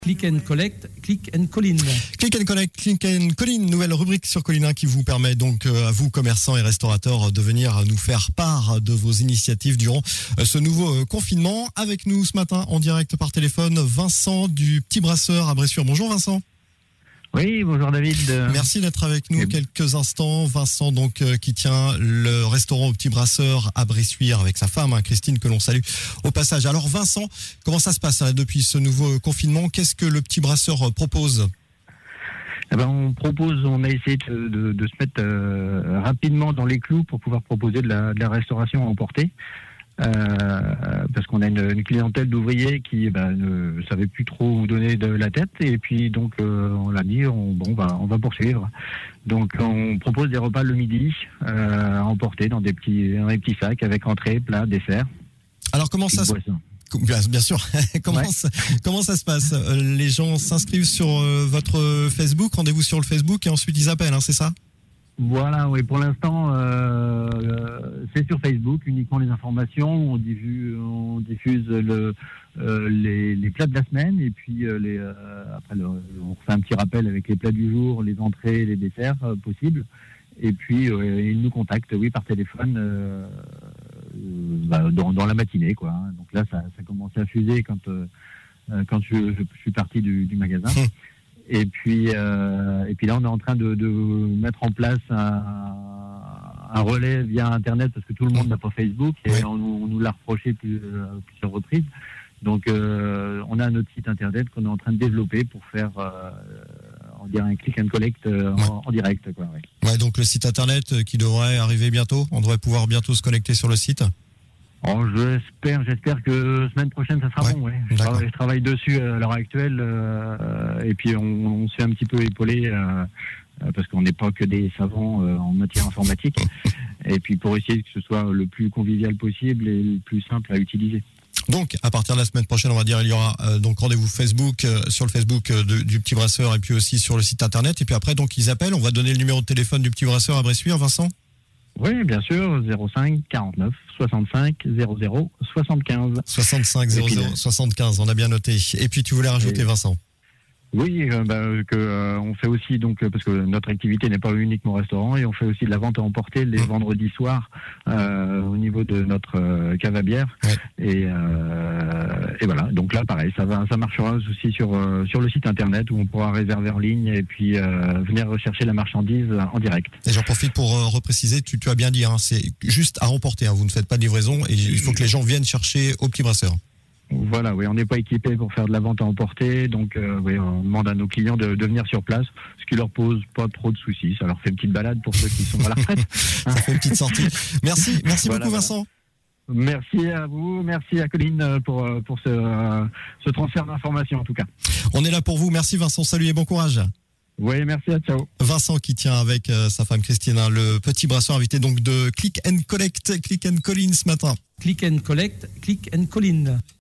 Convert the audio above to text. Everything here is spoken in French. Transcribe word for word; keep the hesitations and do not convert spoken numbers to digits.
Click and Collect, Click and Colline. Click and Collect, Click and Colline, nouvelle rubrique sur Collina qui vous permet donc à vous, commerçants et restaurateurs, de venir nous faire part de vos initiatives durant ce nouveau confinement. Avec nous ce matin en direct par téléphone, Vincent du Petit Brasseur à Bressuire. Bonjour Vincent. Oui, bonjour David. Merci d'être avec nous quelques instants. Vincent, donc, euh, qui tient le restaurant au Petit Brasseur à Bressuire avec sa femme, hein, Christine, que l'on salue au passage. Alors Vincent, comment ça se passe hein, depuis ce nouveau confinement? Qu'est-ce que le Petit Brasseur propose? Eh ben, on propose, on a essayé de, de, de se mettre euh, rapidement dans les clous pour pouvoir proposer de la, de la restauration à emporter. Euh, parce qu'on a une, une clientèle d'ouvriers qui ben, ne savait plus trop où donner de la tête, et puis donc euh, on l'a dit, on, bon, bah, on va poursuivre. Donc on propose des repas le midi euh, à emporter dans des petits, dans des petits sacs avec entrée, plat, dessert. Alors comment ça se Bien, bien sûr. comment, ouais. ça, comment ça se passe? Les gens s'inscrivent sur euh, votre Facebook, rendez-vous sur le Facebook et ensuite ils appellent, hein, c'est ça? Voilà, oui. Pour l'instant, euh, c'est sur Facebook uniquement les informations. On diffuse, on diffuse le, euh, les, les plats de la semaine et puis euh, les, euh, après le, on fait un petit rappel avec les plats du jour, les entrées, les desserts euh, possibles. Et puis euh, ils nous contactent, oui, par téléphone euh, bah, dans, dans la matinée, quoi. Donc là, ça, ça commence à fuser quand euh, quand je, je, je suis parti du, du magasin. Et puis, euh, et puis là, on est en train de, de mettre en place un, un relais via Internet parce que tout le monde n'a pas Facebook et oui. on, on nous l'a reproché plus, euh, plusieurs reprises. Donc, euh, on a notre site Internet qu'on est en train de développer pour faire, euh, on dirait un click and collect euh, ouais. en, en direct, quoi. Ouais. ouais, donc le site Internet qui devrait arriver bientôt. On devrait pouvoir bientôt se connecter sur le site. Oh, j'espère, j'espère que semaine prochaine ça sera ouais, bon. Ouais. Je, travaille, je travaille dessus à l'heure actuelle euh, et puis on, on se fait un petit peu épauler euh, parce qu'on n'est pas que des savants euh, en matière informatique. Et puis pour essayer que ce soit le plus convivial possible et le plus simple à utiliser. Donc, à partir de la semaine prochaine, on va dire, il y aura euh, donc rendez-vous Facebook euh, sur le Facebook euh, de, du Petit Brasseur et puis aussi sur le site Internet. Et puis après, donc ils appellent. On va donner le numéro de téléphone du Petit Brasseur à Bressuire, Vincent. Oui, bien sûr, zéro cinq quarante-neuf soixante-cinq zéro zéro soixante-quinze. soixante-cinq zéro zéro soixante-quinze, on a bien noté. Et puis tu voulais rajouter, et... Vincent? Oui, euh, bah, que euh, on fait aussi donc parce que notre activité n'est pas uniquement restaurant et on fait aussi de la vente à emporter les mmh. vendredis soirs euh, au niveau de notre euh, cave à bière. Ouais. Et, euh, et voilà. Donc là, pareil, ça va, ça marchera aussi sur euh, sur le site internet où on pourra réserver en ligne et puis euh, venir rechercher la marchandise en direct. Et j'en profite pour euh, repréciser, tu, tu as bien dit, hein, c'est juste à emporter. Hein, vous ne faites pas de livraison et il faut que les gens viennent chercher au Petit Brasseur. Voilà, oui, on n'est pas équipé pour faire de la vente à emporter, donc euh, oui, on demande à nos clients de, de venir sur place, ce qui leur pose pas trop de soucis. Ça leur fait une petite balade pour ceux qui sont à la retraite. Ça fait une petite sortie. Merci, merci voilà, beaucoup Vincent. Voilà. Merci à vous, merci à Colline pour pour ce, ce transfert d'informations en tout cas. On est là pour vous. Merci Vincent. Salut et bon courage. Oui, merci, à ciao. Vincent qui tient avec euh, sa femme Christine, hein, le Petit Brasseur, invité donc de Click and Collect, Click and Colline ce matin. Click and Collect, Click and Colline.